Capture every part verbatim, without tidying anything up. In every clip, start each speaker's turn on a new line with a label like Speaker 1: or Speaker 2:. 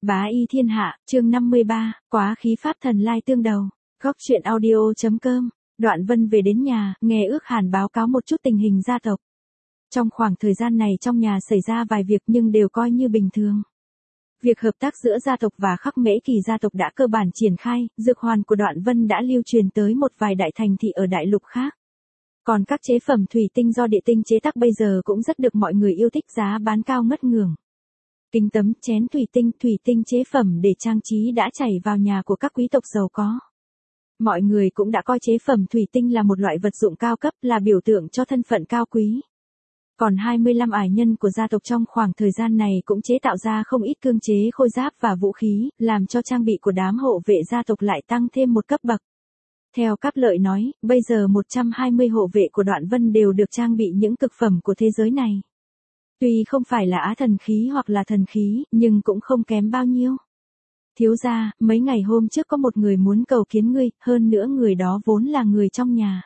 Speaker 1: Bá y thiên hạ, chương năm mươi ba, quá khí pháp thần lai tương đầu. Góc truyện audio.com. Đoạn Vân về đến nhà, nghe Ước Hàn báo cáo một chút tình hình gia tộc. Trong khoảng thời gian này trong nhà xảy ra vài việc nhưng đều coi như bình thường. Việc hợp tác giữa gia tộc và Khắc Mễ Kỳ gia tộc đã cơ bản triển khai, dược hoàn của Đoạn Vân đã lưu truyền tới một vài đại thành thị ở đại lục khác. Còn các chế phẩm thủy tinh do địa tinh chế tác bây giờ cũng rất được mọi người yêu thích, giá bán cao ngất ngưởng. Kính tấm, chén thủy tinh, thủy tinh chế phẩm để trang trí đã chảy vào nhà của các quý tộc giàu có. Mọi người cũng đã coi chế phẩm thủy tinh là một loại vật dụng cao cấp, là biểu tượng cho thân phận cao quý. Còn hai mươi lăm ải nhân của gia tộc trong khoảng thời gian này cũng chế tạo ra không ít cương chế khôi giáp và vũ khí, làm cho trang bị của đám hộ vệ gia tộc lại tăng thêm một cấp bậc. Theo Cáp Lợi nói, bây giờ một trăm hai mươi hộ vệ của Đoạn Vân đều được trang bị những cực phẩm của thế giới này. Tuy không phải là á thần khí hoặc là thần khí, nhưng cũng không kém bao nhiêu. Thiếu gia, mấy ngày hôm trước có một người muốn cầu kiến ngươi, hơn nữa người đó vốn là người trong nhà.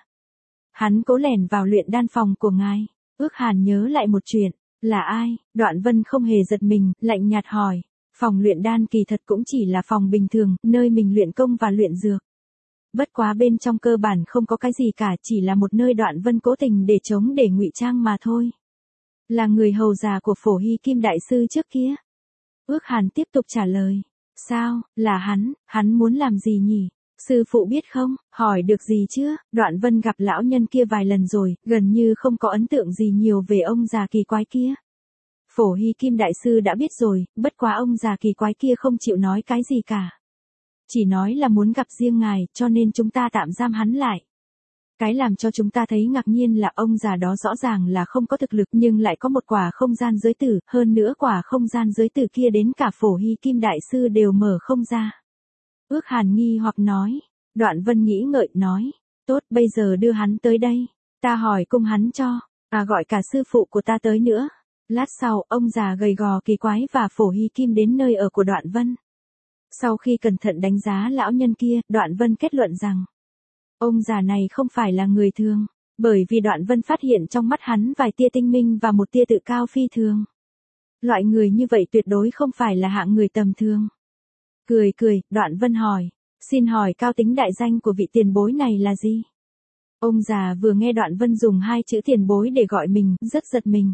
Speaker 1: Hắn cố lẻn vào luyện đan phòng của ngài. Ước Hàn nhớ lại một chuyện, là ai? Đoạn Vân không hề giật mình, lạnh nhạt hỏi. Phòng luyện đan kỳ thật cũng chỉ là phòng bình thường, nơi mình luyện công và luyện dược. Bất quá bên trong cơ bản không có cái gì cả, chỉ là một nơi Đoạn Vân cố tình để chống để ngụy trang mà thôi. Là người hầu già của Phổ Hy Kim đại sư trước kia. Ước Hàn tiếp tục trả lời. Sao, là hắn, hắn muốn làm gì nhỉ? Sư phụ biết không, hỏi được gì chưa? Đoạn Vân gặp lão nhân kia vài lần rồi, gần như không có ấn tượng gì nhiều về ông già kỳ quái kia. Phổ Hy Kim đại sư đã biết rồi, bất quá ông già kỳ quái kia không chịu nói cái gì cả. Chỉ nói là muốn gặp riêng ngài, cho nên chúng ta tạm giam hắn lại. Cái làm cho chúng ta thấy ngạc nhiên là ông già đó rõ ràng là không có thực lực nhưng lại có một quả không gian giới tử, hơn nữa quả không gian giới tử kia đến cả Phổ Hy Kim đại sư đều mở không ra. Ước Hàn nghi hoặc nói, Đoạn Vân nghĩ ngợi nói, tốt bây giờ đưa hắn tới đây, ta hỏi cung hắn cho, à gọi cả sư phụ của ta tới nữa. Lát sau, ông già gầy gò kỳ quái và Phổ Hy Kim đến nơi ở của Đoạn Vân. Sau khi cẩn thận đánh giá lão nhân kia, Đoạn Vân kết luận rằng, ông già này không phải là người thường, bởi vì Đoạn Vân phát hiện trong mắt hắn vài tia tinh minh và một tia tự cao phi thường. Loại người như vậy tuyệt đối không phải là hạng người tầm thường. Cười cười, Đoạn Vân hỏi, xin hỏi cao tính đại danh của vị tiền bối này là gì? Ông già vừa nghe Đoạn Vân dùng hai chữ tiền bối để gọi mình, rất giật mình.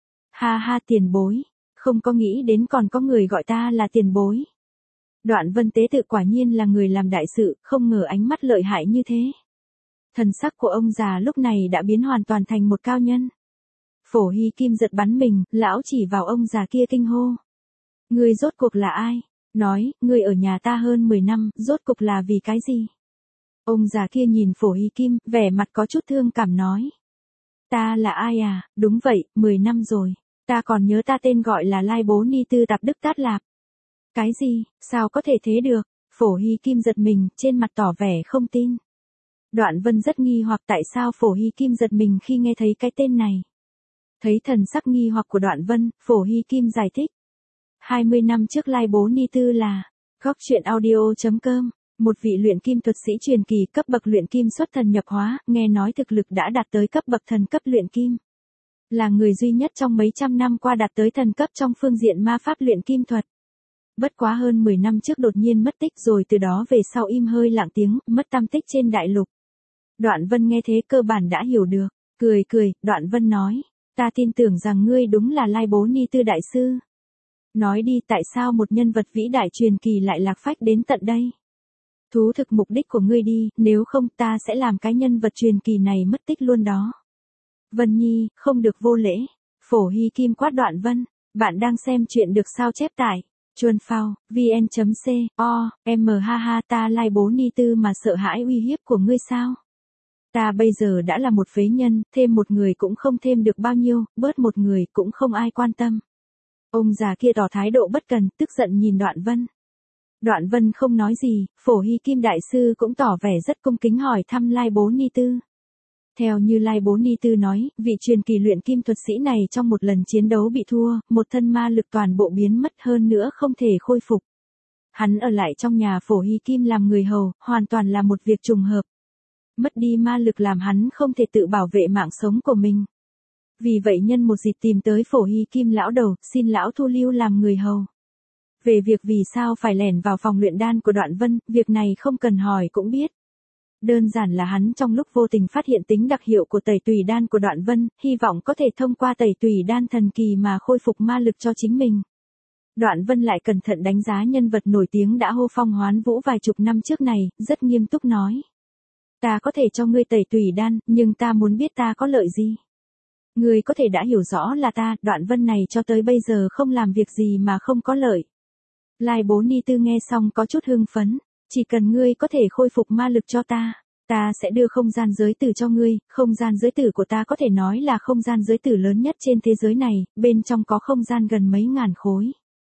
Speaker 1: Ha ha, tiền bối, không có nghĩ đến còn có người gọi ta là tiền bối. Đoạn Vân tế tự quả nhiên là người làm đại sự, không ngờ ánh mắt lợi hại như thế. Thần sắc của ông già lúc này đã biến hoàn toàn thành một cao nhân. Phổ Hy Kim giật bắn mình, lão chỉ vào ông già kia kinh hô. Ngươi rốt cuộc là ai? Nói, ngươi ở nhà ta hơn mười năm, rốt cuộc là vì cái gì? Ông già kia nhìn Phổ Hy Kim, vẻ mặt có chút thương cảm nói. Ta là ai à? Đúng vậy, mười năm rồi. Ta còn nhớ ta tên gọi là Lai Bố Ni Tư Tạp Đức Tát Lạp. Cái gì, sao có thể thế được? Phổ Hy Kim giật mình, trên mặt tỏ vẻ không tin. Đoạn Vân rất nghi hoặc tại sao Phổ Hy Kim giật mình khi nghe thấy cái tên này. Thấy thần sắc nghi hoặc của Đoạn Vân, Phổ Hy Kim giải thích. hai mươi năm trước Lai Bố Ni Tư là, góc truyện audio.com, một vị luyện kim thuật sĩ truyền kỳ cấp bậc luyện kim xuất thần nhập hóa, nghe nói thực lực đã đạt tới cấp bậc thần cấp luyện kim. Là người duy nhất trong mấy trăm năm qua đạt tới thần cấp trong phương diện ma pháp luyện kim thuật. Bất quá hơn mười năm trước đột nhiên mất tích rồi từ đó về sau im hơi lặng tiếng, mất tăm tích trên đại lục. Đoạn Vân nghe thế cơ bản đã hiểu được, cười cười, Đoạn Vân nói, ta tin tưởng rằng ngươi đúng là Lai Bố Ni Tư đại sư. Nói đi tại sao một nhân vật vĩ đại truyền kỳ lại lạc phách đến tận đây? Thú thực mục đích của ngươi đi, nếu không ta sẽ làm cái nhân vật truyền kỳ này mất tích luôn đó. Vân Nhi, không được vô lễ. Phổ Hy Kim quát Đoạn Vân, bạn đang xem chuyện được sao chép tải. Chuan phao, vn.co, m ha ha ta Lai Bố Ni Tư mà sợ hãi uy hiếp của ngươi sao? Ta bây giờ đã là một phế nhân, thêm một người cũng không thêm được bao nhiêu, bớt một người cũng không ai quan tâm. Ông già kia tỏ thái độ bất cần, tức giận nhìn Đoạn Vân. Đoạn Vân không nói gì, Phổ Hy Kim đại sư cũng tỏ vẻ rất cung kính hỏi thăm Lai Bố Ni Tư. Theo như Lai Bố Ni Tư nói, vị truyền kỳ luyện kim thuật sĩ này trong một lần chiến đấu bị thua, một thân ma lực toàn bộ biến mất hơn nữa không thể khôi phục. Hắn ở lại trong nhà Phổ Hy Kim làm người hầu, hoàn toàn là một việc trùng hợp. Mất đi ma lực làm hắn không thể tự bảo vệ mạng sống của mình. Vì vậy nhân một dịp tìm tới Phổ Hy Kim lão đầu, xin lão thu lưu làm người hầu. Về việc vì sao phải lẻn vào phòng luyện đan của Đoạn Vân, việc này không cần hỏi cũng biết. Đơn giản là hắn trong lúc vô tình phát hiện tính đặc hiệu của tẩy tùy đan của Đoạn Vân, hy vọng có thể thông qua tẩy tùy đan thần kỳ mà khôi phục ma lực cho chính mình. Đoạn Vân lại cẩn thận đánh giá nhân vật nổi tiếng đã hô phong hoán vũ vài chục năm trước này, rất nghiêm túc nói. Ta có thể cho ngươi tẩy tùy đan, nhưng ta muốn biết ta có lợi gì. Ngươi có thể đã hiểu rõ là ta, Đoạn Vân này cho tới bây giờ không làm việc gì mà không có lợi. Lai Bố Ni Tư nghe xong có chút hưng phấn, chỉ cần ngươi có thể khôi phục ma lực cho ta, ta sẽ đưa không gian giới tử cho ngươi, không gian giới tử của ta có thể nói là không gian giới tử lớn nhất trên thế giới này, bên trong có không gian gần mấy ngàn khối.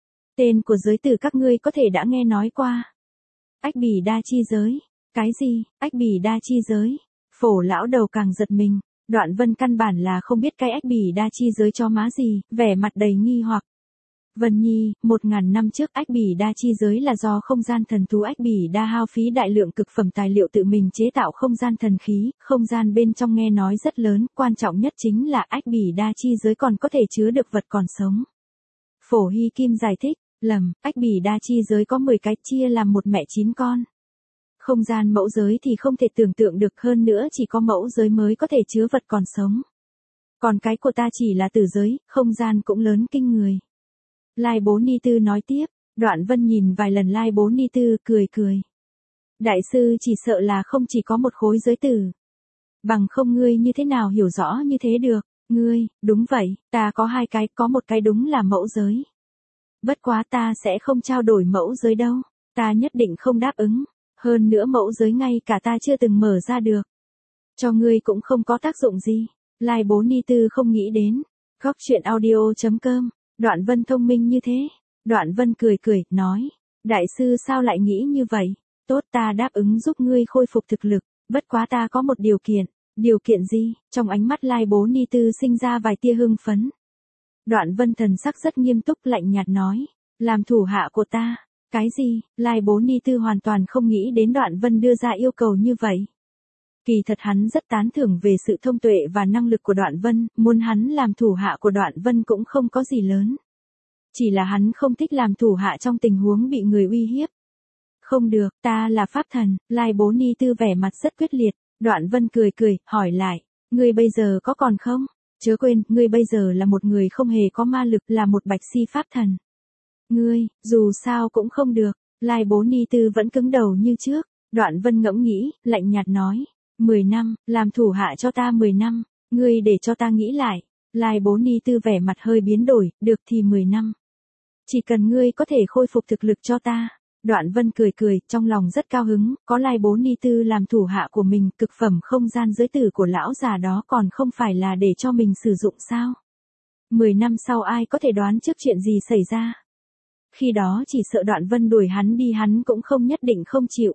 Speaker 1: Tên của giới tử các ngươi có thể đã nghe nói qua. Ách Bỉ Đa Chi Giới. Cái gì, Ách Bỉ Đa Chi Giới? Phổ lão đầu càng giật mình, Đoạn Vân căn bản là không biết cái Ách Bỉ Đa Chi Giới cho má gì, vẻ mặt đầy nghi hoặc. Vân Nhi, một ngàn năm trước Ách Bỉ Đa Chi Giới là do không gian thần thú Ách Bỉ Đa hao phí đại lượng cực phẩm tài liệu tự mình chế tạo không gian thần khí, không gian bên trong nghe nói rất lớn, quan trọng nhất chính là Ách Bỉ Đa Chi Giới còn có thể chứa được vật còn sống. Phổ Hy Kim giải thích, lầm, Ách Bỉ Đa Chi Giới có mười cái chia làm một mẹ chín con. Không gian mẫu giới thì không thể tưởng tượng được, hơn nữa chỉ có mẫu giới mới có thể chứa vật còn sống. Còn cái của ta chỉ là tử giới, không gian cũng lớn kinh người. Lai Bố Ni Tư nói tiếp, Đoạn Vân nhìn vài lần Lai Bố Ni Tư, cười cười. Đại sư chỉ sợ là không chỉ có một khối giới tử. Bằng không ngươi như thế nào hiểu rõ như thế được, ngươi, đúng vậy, ta có hai cái, có một cái đúng là mẫu giới. Bất quá ta sẽ không trao đổi mẫu giới đâu, ta nhất định không đáp ứng, hơn nữa mẫu giới ngay cả ta chưa từng mở ra được. Cho ngươi cũng không có tác dụng gì, Lai Bố Ni Tư không nghĩ đến. Góc truyện audio chấm com. Đoạn Vân thông minh như thế. Đoạn Vân cười cười, nói. Đại sư sao lại nghĩ như vậy? Tốt, ta đáp ứng giúp ngươi khôi phục thực lực, bất quá ta có một điều kiện. Điều kiện gì? Trong ánh mắt Lai Bố Ni Tư sinh ra vài tia hưng phấn. Đoạn Vân thần sắc rất nghiêm túc lạnh nhạt nói. Làm thủ hạ của ta. Cái gì? Lai Bố Ni Tư hoàn toàn không nghĩ đến Đoạn Vân đưa ra yêu cầu như vậy. Kỳ thật hắn rất tán thưởng về sự thông tuệ và năng lực của Đoạn Vân, muốn hắn làm thủ hạ của Đoạn Vân cũng không có gì lớn. Chỉ là hắn không thích làm thủ hạ trong tình huống bị người uy hiếp. Không được, ta là pháp thần, Lai Bố Ni Tư vẻ mặt rất quyết liệt, Đoạn Vân cười cười, hỏi lại, ngươi bây giờ có còn không? Chớ quên, ngươi bây giờ là một người không hề có ma lực, là một bạch si pháp thần. Ngươi, dù sao cũng không được, Lai Bố Ni Tư vẫn cứng đầu như trước, Đoạn Vân ngẫm nghĩ, lạnh nhạt nói. Mười năm, làm thủ hạ cho ta mười năm, ngươi để cho ta nghĩ lại. Lai Bố Ni Tư vẻ mặt hơi biến đổi, được thì mười năm. Chỉ cần ngươi có thể khôi phục thực lực cho ta. Đoạn Vân cười cười, trong lòng rất cao hứng, có Lai Bố Ni Tư làm thủ hạ của mình, cực phẩm không gian giới tử của lão già đó còn không phải là để cho mình sử dụng sao. Mười năm sau ai có thể đoán trước chuyện gì xảy ra. Khi đó chỉ sợ Đoạn Vân đuổi hắn đi hắn cũng không nhất định không chịu.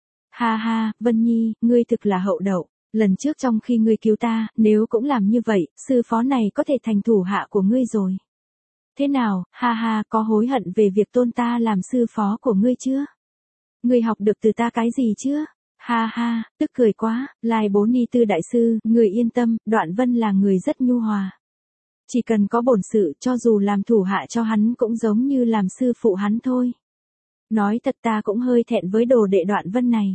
Speaker 1: Ha ha, Vân Nhi, ngươi thực là hậu đậu, lần trước trong khi ngươi cứu ta, nếu cũng làm như vậy, sư phó này có thể thành thủ hạ của ngươi rồi. Thế nào, ha ha, có hối hận về việc tôn ta làm sư phó của ngươi chưa? Ngươi học được từ ta cái gì chưa? Ha ha, tức cười quá, Lai Bố Ni Tư đại sư, người yên tâm, Đoạn Vân là người rất nhu hòa. Chỉ cần có bổn sự, cho dù làm thủ hạ cho hắn cũng giống như làm sư phụ hắn thôi. Nói thật ta cũng hơi thẹn với đồ đệ Đoạn Vân này.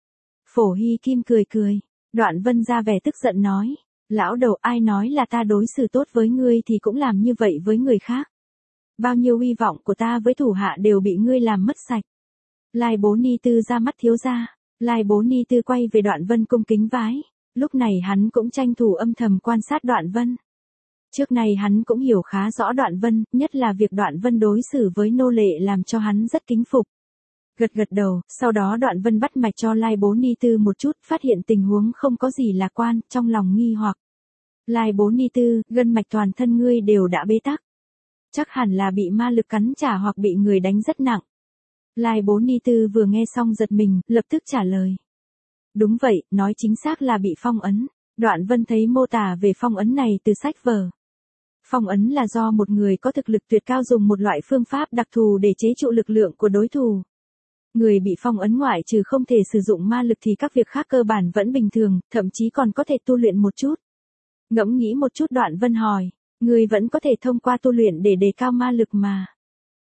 Speaker 1: Phổ Hy Kim cười cười, Đoạn Vân ra vẻ tức giận nói, lão đầu ai nói là ta đối xử tốt với ngươi thì cũng làm như vậy với người khác. Bao nhiêu hy vọng của ta với thủ hạ đều bị ngươi làm mất sạch. Lai Bố Ni Tư ra mắt thiếu gia, Lai Bố Ni Tư quay về Đoạn Vân cung kính vái, lúc này hắn cũng tranh thủ âm thầm quan sát Đoạn Vân. Trước này hắn cũng hiểu khá rõ Đoạn Vân, nhất là việc Đoạn Vân đối xử với nô lệ làm cho hắn rất kính phục. Gật gật đầu, sau đó Đoạn Vân bắt mạch cho Lai Bố Ni Tư một chút, phát hiện tình huống không có gì lạc quan, trong lòng nghi hoặc. Lai Bố Ni Tư, gân mạch toàn thân ngươi đều đã bế tắc. Chắc hẳn là bị ma lực cắn trả hoặc bị người đánh rất nặng. Lai Bố Ni Tư vừa nghe xong giật mình, lập tức trả lời. Đúng vậy, nói chính xác là bị phong ấn. Đoạn Vân thấy mô tả về phong ấn này từ sách vở. Phong ấn là do một người có thực lực tuyệt cao dùng một loại phương pháp đặc thù để chế trụ lực lượng của đối thủ. Người bị phong ấn ngoại trừ không thể sử dụng ma lực thì các việc khác cơ bản vẫn bình thường, thậm chí còn có thể tu luyện một chút. Ngẫm nghĩ một chút Đoạn Vân hỏi, người vẫn có thể thông qua tu luyện để đề cao ma lực mà.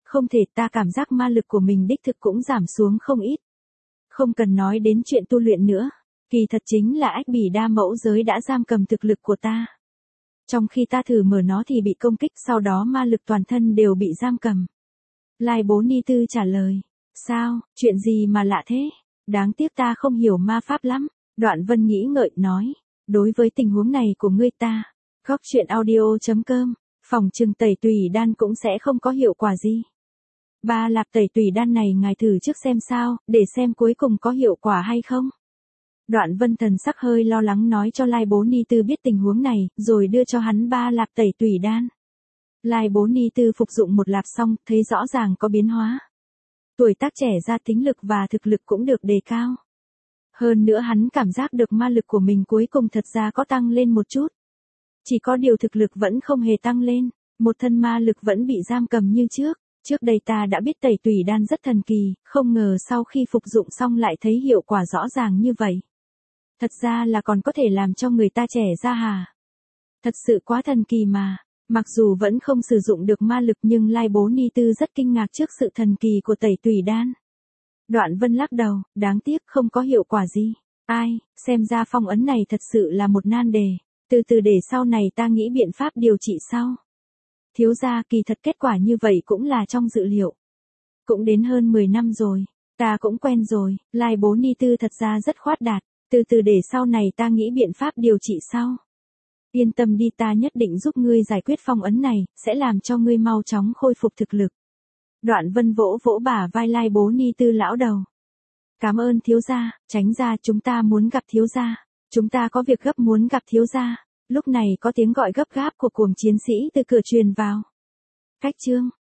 Speaker 1: Không thể, ta cảm giác ma lực của mình đích thực cũng giảm xuống không ít. Không cần nói đến chuyện tu luyện nữa. Kỳ thật chính là ách bỉ đa mẫu giới đã giam cầm thực lực của ta. Trong khi ta thử mở nó thì bị công kích, sau đó ma lực toàn thân đều bị giam cầm. Lai Bố Ni Tư trả lời. Sao, chuyện gì mà lạ thế? Đáng tiếc ta không hiểu ma pháp lắm. Đoạn Vân nghĩ ngợi nói. Đối với tình huống này của ngươi ta, góc truyện audio chấm com, phòng trừng tẩy tùy đan cũng sẽ không có hiệu quả gì. Ba lạp tẩy tùy đan này ngài thử trước xem sao, để xem cuối cùng có hiệu quả hay không. Đoạn Vân thần sắc hơi lo lắng nói cho Lai Bố Ni Tư biết tình huống này, rồi đưa cho hắn ba lạp tẩy tùy đan. Lai Bố Ni Tư phục dụng một lạp xong, thấy rõ ràng có biến hóa. Tuổi tác trẻ ra tính lực và thực lực cũng được đề cao. Hơn nữa hắn cảm giác được ma lực của mình cuối cùng thật ra có tăng lên một chút. Chỉ có điều thực lực vẫn không hề tăng lên, một thân ma lực vẫn bị giam cầm như trước. Trước đây ta đã biết tẩy tùy đan rất thần kỳ, không ngờ sau khi phục dụng xong lại thấy hiệu quả rõ ràng như vậy. Thật ra là còn có thể làm cho người ta trẻ ra hả? Thật sự quá thần kỳ mà. Mặc dù vẫn không sử dụng được ma lực nhưng Lai Bố Ni Tư rất kinh ngạc trước sự thần kỳ của tẩy tùy đan. Đoạn Vân lắc đầu, đáng tiếc không có hiệu quả gì. Ai, xem ra phong ấn này thật sự là một nan đề. Từ từ để sau này ta nghĩ biện pháp điều trị sau. Thiếu gia, kỳ thật kết quả như vậy cũng là trong dự liệu. Cũng đến hơn mười năm rồi, ta cũng quen rồi. Lai Bố Ni Tư thật ra rất khoát đạt. Từ từ để sau này ta nghĩ biện pháp điều trị sau. Yên tâm đi, ta nhất định giúp ngươi giải quyết phong ấn này, sẽ làm cho ngươi mau chóng khôi phục thực lực. Đoạn Vân vỗ vỗ bả vai Lai Bố Ni Tư lão đầu. Cảm ơn thiếu gia, tránh ra, chúng ta muốn gặp thiếu gia. Chúng ta có việc gấp muốn gặp thiếu gia. Lúc này có tiếng gọi gấp gáp của cuồng chiến sĩ từ cửa truyền vào. Cách chương